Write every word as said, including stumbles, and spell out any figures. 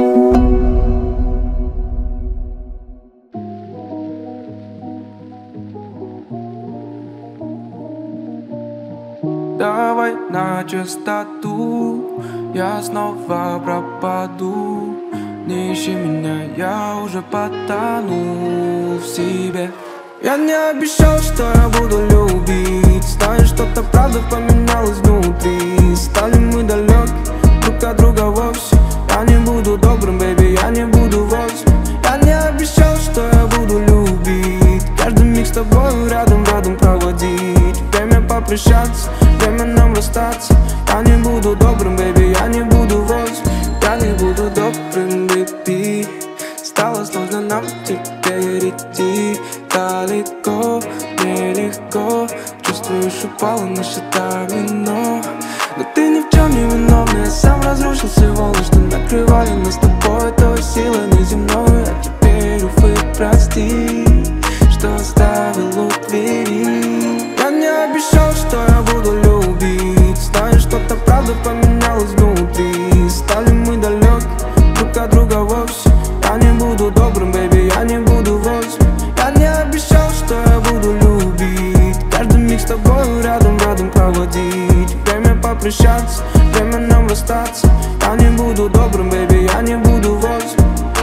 Давай на чистоту, я снова пропаду. Не ищи меня, я уже потонул в себе. Я не обещал, что я буду любить. Знаешь, что-то правда поменялось внутри. Стали мы далеки друг от друга вовсе. Я не буду добрым, бэйби, я не буду восемь. Я не обещал, что я буду любить. Каждый миг с тобой рядом, рядом проводить. Время попрощаться, время нам расстаться. Я не буду добрым, бэйби, я не буду восемь. Я не буду добрым, бэйби. Стало сложно нам теперь идти далеко, нелегко. Чувствуешь, упало наше домино. Но ты ни в чем не виновна, я сам разрушил всего лишь. Что накрывали нас с тобой той силой неземной. А теперь, увы, прости, что оставил у двери. Я не обещал, что я буду любить. Знаешь, что-то правда поменялось внутри. Стали мы далеки друг от друга вовсе. Я не буду добрым, бэйби, я не буду восемь. Я не обещал, что я буду любить. Каждый миг с тобой рядом, рядом проводить. Время попрощаться, время нам расстаться. Я не буду добрым, бэйби, я не буду восемь.